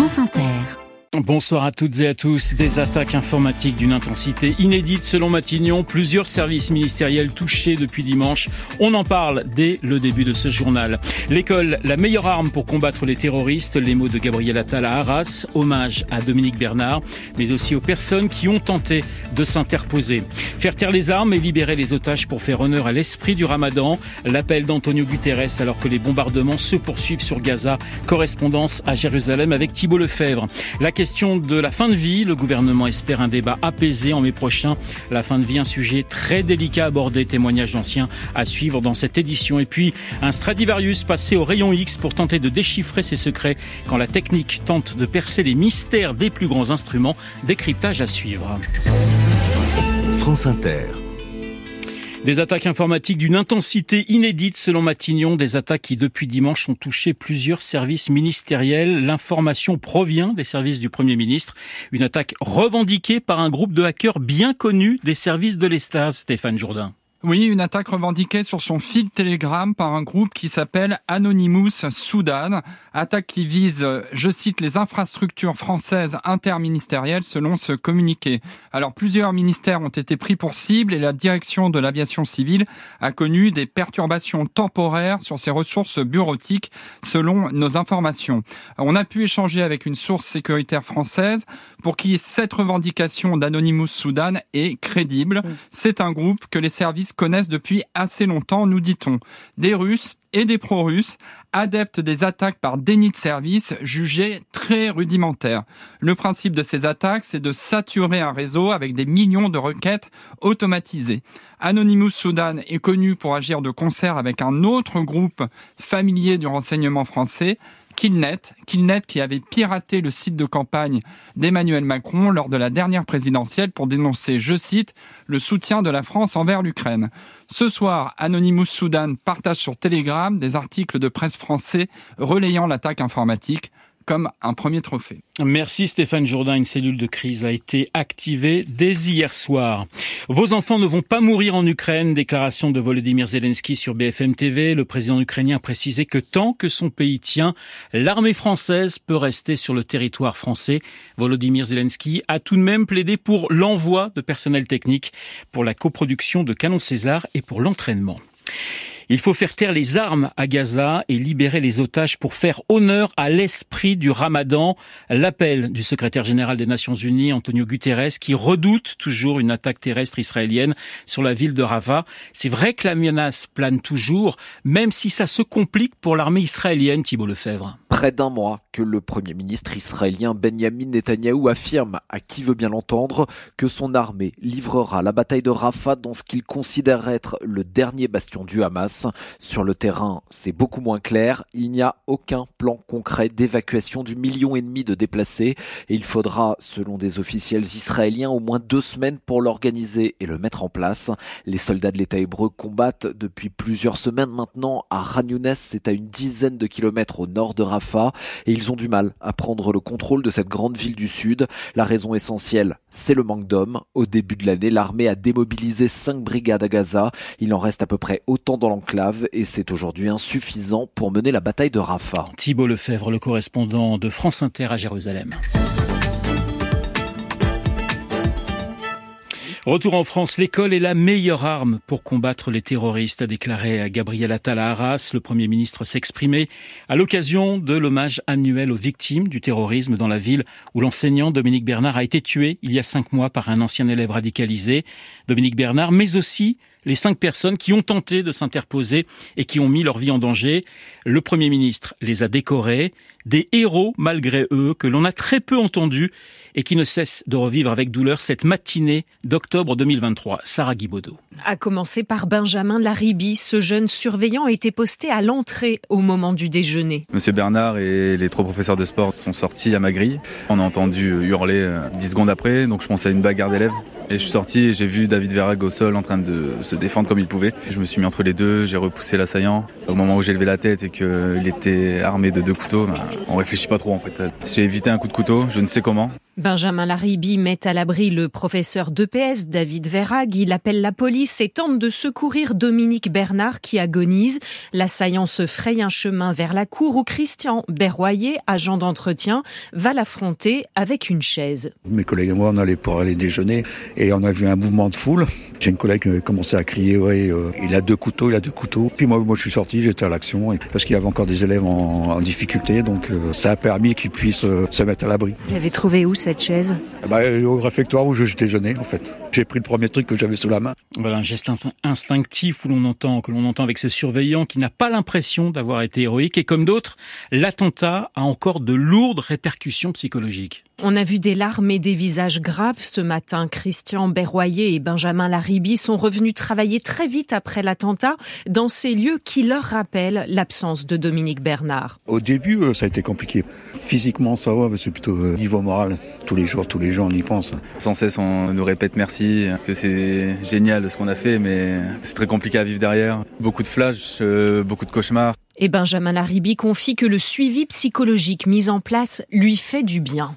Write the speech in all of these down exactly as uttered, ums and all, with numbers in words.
France Inter. Bonsoir à toutes et à tous. Des attaques informatiques d'une intensité inédite selon Matignon. Plusieurs services ministériels touchés depuis dimanche. On en parle dès le début de ce journal. L'école, la meilleure arme pour combattre les terroristes. Les mots de Gabriel Attal à Arras. Hommage à Dominique Bernard, mais aussi aux personnes qui ont tenté de s'interposer. Faire taire les armes et libérer les otages pour faire honneur à l'esprit du Ramadan. L'appel d'Antonio Guterres alors que les bombardements se poursuivent sur Gaza. Correspondance à Jérusalem avec Thibault Lefebvre. La question de la fin de vie, le gouvernement espère un débat apaisé en mai prochain. La fin de vie, un sujet très délicat abordé, témoignage d'anciens à suivre dans cette édition. Et puis, un Stradivarius passé au rayon X pour tenter de déchiffrer ses secrets quand la technique tente de percer les mystères des plus grands instruments. Décryptage à suivre. France Inter. Des attaques informatiques d'une intensité inédite selon Matignon, des attaques qui depuis dimanche ont touché plusieurs services ministériels. L'information provient des services du Premier ministre. Une attaque revendiquée par un groupe de hackers bien connu des services de l'État, Stéphane Jourdain. Oui, une attaque revendiquée sur son fil Telegram par un groupe qui s'appelle Anonymous Soudan. Attaque qui vise, je cite, les infrastructures françaises interministérielles selon ce communiqué. Alors, plusieurs ministères ont été pris pour cible et la direction de l'aviation civile a connu des perturbations temporaires sur ses ressources bureautiques selon nos informations. On a pu échanger avec une source sécuritaire française pour qui cette revendication d'Anonymous Soudan est crédible. C'est un groupe que les services connaissent depuis assez longtemps, nous dit-on. Des Russes et des pro-russes, adeptes des attaques par déni de service, jugées très rudimentaires. Le principe de ces attaques, c'est de saturer un réseau avec des millions de requêtes automatisées. Anonymous Soudan est connu pour agir de concert avec un autre groupe familier du renseignement français, Killnet, Killnet qui avait piraté le site de campagne d'Emmanuel Macron lors de la dernière présidentielle pour dénoncer, je cite, le soutien de la France envers l'Ukraine. Ce soir, Anonymous Soudan partage sur Telegram des articles de presse français relayant l'attaque informatique comme un premier trophée. Merci Stéphane Jourdain. Une cellule de crise a été activée dès hier soir. Vos enfants ne vont pas mourir en Ukraine. Déclaration de Volodymyr Zelensky sur B F M T V. Le président ukrainien a précisé que tant que son pays tient, l'armée française peut rester sur le territoire français. Volodymyr Zelensky a tout de même plaidé pour l'envoi de personnel technique, pour la coproduction de canons César et pour l'entraînement. Il faut faire taire les armes à Gaza et libérer les otages pour faire honneur à l'esprit du Ramadan. L'appel du secrétaire général des Nations Unies, Antonio Guterres, qui redoute toujours une attaque terrestre israélienne sur la ville de Rafah. C'est vrai que la menace plane toujours, même si ça se complique pour l'armée israélienne, Thibault Lefebvre. Près d'un mois que le Premier ministre israélien Benyamin Netanyahou affirme, à qui veut bien l'entendre, que son armée livrera la bataille de Rafah dans ce qu'il considère être le dernier bastion du Hamas. Sur le terrain, c'est beaucoup moins clair. Il n'y a aucun plan concret d'évacuation du million et demi de déplacés et il faudra, selon des officiels israéliens, au moins deux semaines pour l'organiser et le mettre en place. Les soldats de l'État hébreu combattent depuis plusieurs semaines maintenant à Khan Younes, c'est à une dizaine de kilomètres au nord de Rafah et ils ont du mal à prendre le contrôle de cette grande ville du sud. La raison essentielle, c'est le manque d'hommes. Au début de l'année, l'armée a démobilisé cinq brigades à Gaza. Il en reste à peu près autant dans l'enclave et c'est aujourd'hui insuffisant pour mener la bataille de Rafah. Thibault Lefebvre, le correspondant de France Inter à Jérusalem. Retour en France, l'école est la meilleure arme pour combattre les terroristes, a déclaré Gabriel Attal à Arras. Le Premier ministre s'exprimait à l'occasion de l'hommage annuel aux victimes du terrorisme dans la ville où l'enseignant Dominique Bernard a été tué il y a cinq mois par un ancien élève radicalisé. Dominique Bernard, mais aussi les cinq personnes qui ont tenté de s'interposer et qui ont mis leur vie en danger. Le Premier ministre les a décorés, des héros malgré eux que l'on a très peu entendus et qui ne cessent de revivre avec douleur cette matinée d'octobre deux mille vingt-trois. Sarah Guibaudot. À commencer par Benjamin Laribi, ce jeune surveillant a été posté à l'entrée au moment du déjeuner. Monsieur Bernard et les trois professeurs de sport sont sortis à ma grille. On a entendu hurler dix secondes après, donc je pensais à une bagarre d'élèves. Et je suis sorti et j'ai vu David Verhaeghe au sol en train de se défendre comme il pouvait. Je me suis mis entre les deux, j'ai repoussé l'assaillant. Au moment où j'ai levé la tête et qu'il était armé de deux couteaux, ben, on réfléchit pas trop en fait. J'ai évité un coup de couteau, je ne sais comment. Benjamin Laribi met à l'abri le professeur d'E P S David Verhaeghe. Il appelle la police et tente de secourir Dominique Bernard qui agonise. L'assaillant se fraye un chemin vers la cour où Christian Berroyer, agent d'entretien, va l'affronter avec une chaise. Mes collègues et moi, on allait pour aller déjeuner et on a vu un mouvement de foule. J'ai une collègue qui a commencé à crier, ouais, euh, il a deux couteaux, il a deux couteaux. Puis moi, moi je suis sorti, j'étais à l'action parce qu'il y avait encore des élèves en, en difficulté, donc euh, ça a permis qu'ils puissent euh, se mettre à l'abri. Vous l'avez trouvé où cette chaise ? Bah, au réfectoire où je déjeunais en fait. J'ai pris le premier truc que j'avais sous la main. Voilà un geste instinctif où l'on entend, que l'on entend avec ce surveillant qui n'a pas l'impression d'avoir été héroïque. Et comme d'autres, l'attentat a encore de lourdes répercussions psychologiques. On a vu des larmes et des visages graves ce matin. Christian Berroyer et Benjamin Laribi sont revenus travailler très vite après l'attentat dans ces lieux qui leur rappellent l'absence de Dominique Bernard. Au début, ça a été compliqué. Physiquement, ça va, mais c'est plutôt niveau moral. Tous les jours, tous les jours, on y pense. Sans cesse, on nous répète merci, que c'est génial ce qu'on a fait, mais c'est très compliqué à vivre derrière. Beaucoup de flashs, euh, beaucoup de cauchemars. Et Benjamin Laribi confie que le suivi psychologique mis en place lui fait du bien.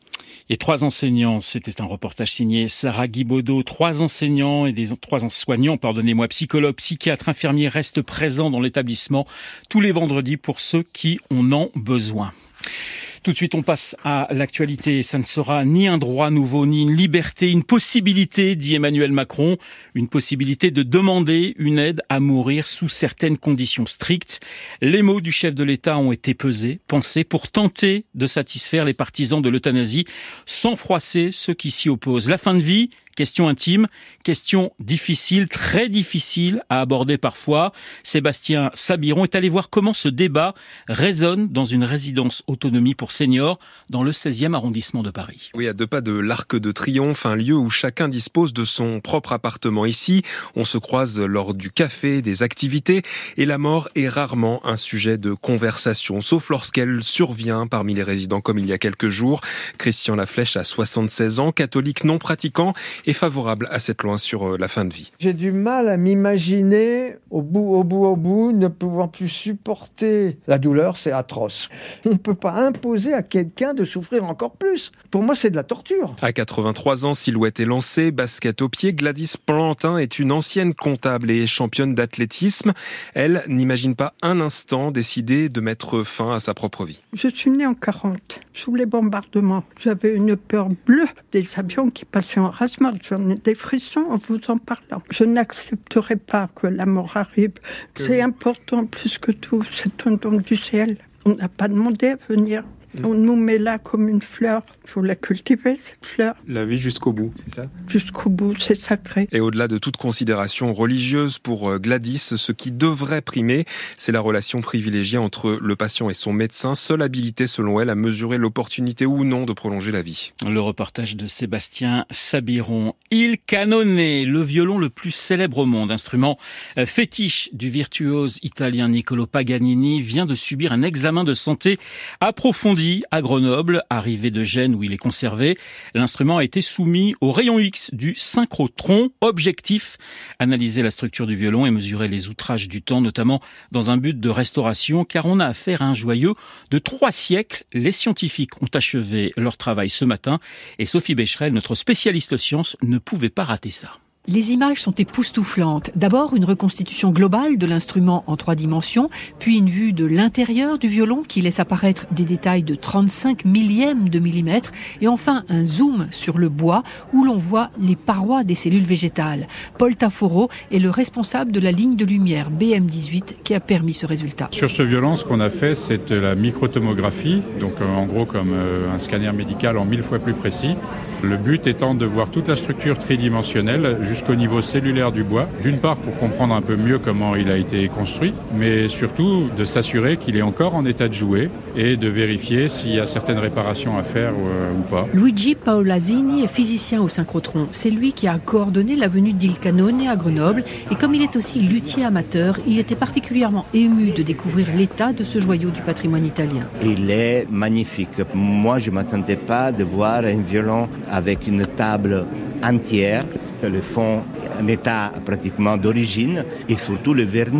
Et trois enseignants, c'était un reportage signé Sarah Guibaudot, trois enseignants et des trois soignants, pardonnez-moi, psychologues, psychiatres, infirmiers restent présents dans l'établissement tous les vendredis pour ceux qui en ont besoin. Tout de suite, on passe à l'actualité. Ça ne sera ni un droit nouveau, ni une liberté, une possibilité, dit Emmanuel Macron, une possibilité de demander une aide à mourir sous certaines conditions strictes. Les mots du chef de l'État ont été pesés, pensés pour tenter de satisfaire les partisans de l'euthanasie sans froisser ceux qui s'y opposent. La fin de vie, question intime, question difficile, très difficile à aborder parfois. Sébastien Sabiron est allé voir comment ce débat résonne dans une résidence autonomie pour seniors dans le seizième arrondissement de Paris. Oui, à deux pas de l'Arc de Triomphe, un lieu où chacun dispose de son propre appartement. Ici, on se croise lors du café, des activités, et la mort est rarement un sujet de conversation, sauf lorsqu'elle survient parmi les résidents comme il y a quelques jours. Christian Laflèche a soixante-seize ans, catholique non pratiquant, est favorable à cette loi sur la fin de vie. J'ai du mal à m'imaginer au bout, au bout, au bout, ne pouvant plus supporter la douleur, c'est atroce. On ne peut pas imposer à quelqu'un de souffrir encore plus. Pour moi, c'est de la torture. À quatre-vingt-trois ans, silhouette est lancée, basket au pied, Gladys Plantin est une ancienne comptable et championne d'athlétisme. Elle n'imagine pas un instant décider de mettre fin à sa propre vie. Je suis née en quarante, sous les bombardements. J'avais une peur bleue des avions qui passaient en rase-marche. J'en ai des frissons en vous en parlant. Je n'accepterai pas que la mort arrive. Que... C'est important plus que tout. C'est un don du ciel. On n'a pas demandé à venir. On nous met là comme une fleur. Il faut la cultiver, cette fleur. La vie jusqu'au bout, c'est ça ? Jusqu'au bout, c'est sacré. Et au-delà de toute considération religieuse pour Gladys, ce qui devrait primer, c'est la relation privilégiée entre le patient et son médecin, seule habilité selon elle à mesurer l'opportunité ou non de prolonger la vie. Le reportage de Sébastien Sabiron. Il Canone, le violon le plus célèbre au monde, instrument fétiche du virtuose italien Niccolò Paganini, vient de subir un examen de santé approfondi à Grenoble, arrivé de Gênes où il est conservé. L'instrument a été soumis au rayon X du synchrotron. Objectif, analyser la structure du violon et mesurer les outrages du temps, notamment dans un but de restauration, car on a affaire à un joyau de trois siècles. Les scientifiques ont achevé leur travail ce matin et Sophie Becherel, notre spécialiste sciences, ne pouvait pas rater ça. Les images sont époustouflantes. D'abord, une reconstitution globale de l'instrument en trois dimensions, puis une vue de l'intérieur du violon qui laisse apparaître des détails de trente-cinq millièmes de millimètre, et enfin un zoom sur le bois où l'on voit les parois des cellules végétales. Paul Taforo est le responsable de la ligne de lumière B M dix-huit qui a permis ce résultat. Sur ce violon, ce qu'on a fait, c'est la microtomographie, donc euh, en gros comme euh, un scanner médical en mille fois plus précis. Le but étant de voir toute la structure tridimensionnelle jusqu'au niveau cellulaire du bois, d'une part pour comprendre un peu mieux comment il a été construit, mais surtout de s'assurer qu'il est encore en état de jouer et de vérifier s'il y a certaines réparations à faire ou, euh, ou pas. Luigi Paolazzini est physicien au synchrotron. C'est lui qui a coordonné la venue d'Il Canone à Grenoble, et comme il est aussi luthier amateur, il était particulièrement ému de découvrir l'état de ce joyau du patrimoine italien. Il est magnifique. Moi, je ne m'attendais pas de voir un violon avec une table entière, le fond en état pratiquement d'origine, et surtout le vernis.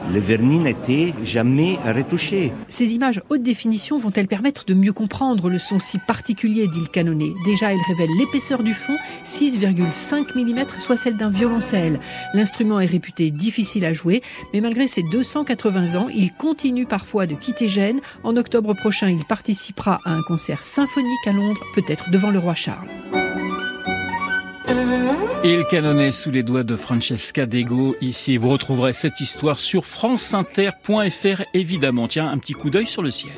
Le vernis n'était jamais retouché. Ces images haute définition vont-elles permettre de mieux comprendre le son si particulier d'Il Canone? Déjà, elles révèlent l'épaisseur du fond, six virgule cinq millimètres, soit celle d'un violoncelle. L'instrument est réputé difficile à jouer, mais malgré ses deux cent quatre-vingts ans, il continue parfois de quitter Gênes. En octobre prochain, il participera à un concert symphonique à Londres, peut-être devant le roi Charles. Il Canone sous les doigts de Francesca Dego. Ici, vous retrouverez cette histoire sur franceinter point f r, évidemment. Tiens, un petit coup d'œil sur le ciel.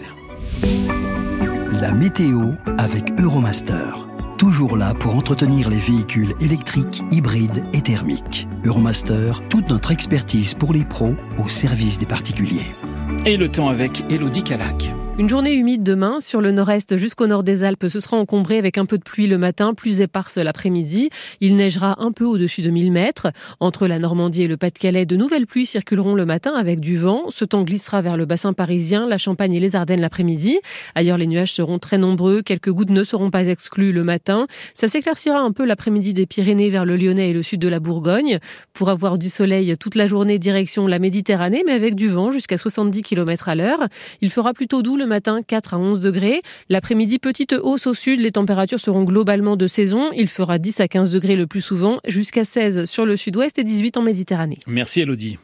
La météo avec Euromaster. Toujours là pour entretenir les véhicules électriques, hybrides et thermiques. Euromaster, toute notre expertise pour les pros au service des particuliers. Et le temps avec Élodie Calac. Une journée humide demain, sur le nord-est jusqu'au nord des Alpes, ce sera encombré avec un peu de pluie le matin, plus éparse l'après-midi. Il neigera un peu au-dessus de mille mètres. Entre la Normandie et le Pas-de-Calais, de nouvelles pluies circuleront le matin avec du vent. Ce temps glissera vers le bassin parisien, la Champagne et les Ardennes l'après-midi. Ailleurs, les nuages seront très nombreux. Quelques gouttes ne seront pas exclues le matin. Ça s'éclaircira un peu l'après-midi des Pyrénées vers le Lyonnais et le sud de la Bourgogne. Pour avoir du soleil toute la journée, direction la Méditerranée, mais avec du vent jusqu'à soixante-dix kilomètres à l'heure. Il fera plutôt doux le matin, quatre à onze degrés. L'après-midi, petite hausse au sud. Les températures seront globalement de saison. Il fera dix à quinze degrés le plus souvent, jusqu'à seize sur le sud-ouest et dix-huit en Méditerranée. Merci Élodie.